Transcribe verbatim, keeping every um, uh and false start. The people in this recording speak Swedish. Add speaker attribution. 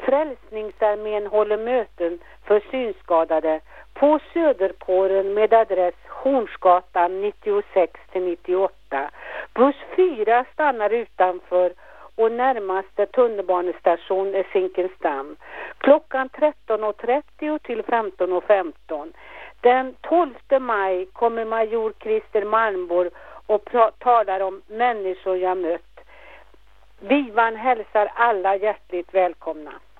Speaker 1: Frälsningsarmén håller möten för synskadade på Söderpåren med adress Hornsgatan nittiosex till nittioåtta. Buss fyra stannar utanför och närmaste tunnelbanestation är Zinkensdamm. Klockan tretton trettio till femton femton. Den tolfte maj kommer major Christer Malmborg och pra- talar om människor jag mött. Vivan hälsar alla hjärtligt välkomna.